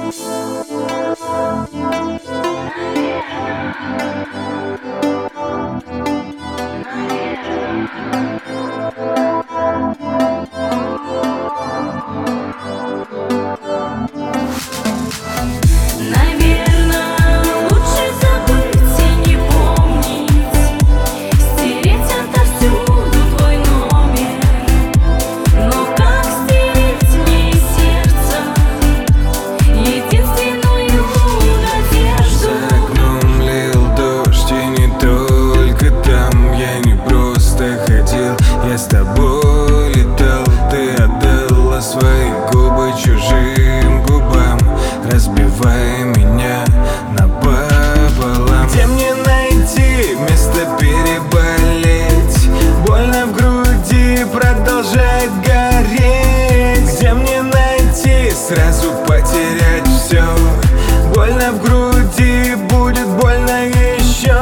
Я с тобой летал, ты отдала свои губы чужим губам, разбивая меня напополам. Где мне найти место переболеть? Больно в груди продолжает гореть. Где мне найти сразу потерять все? Больно в груди, будет больно еще.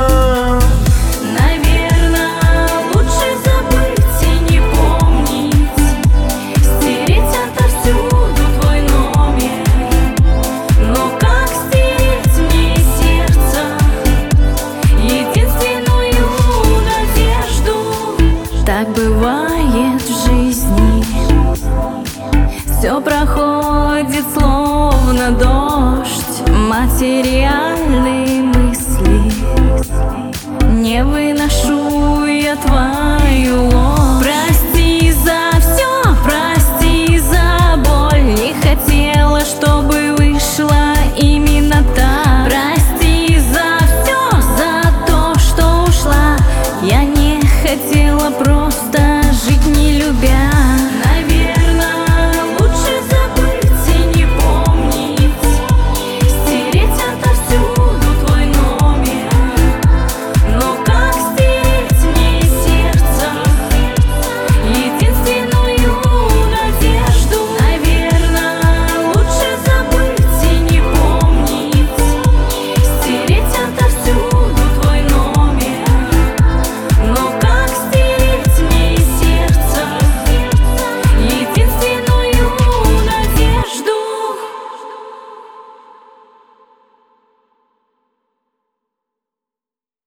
Так бывает в жизни, все проходит словно дождь, материальный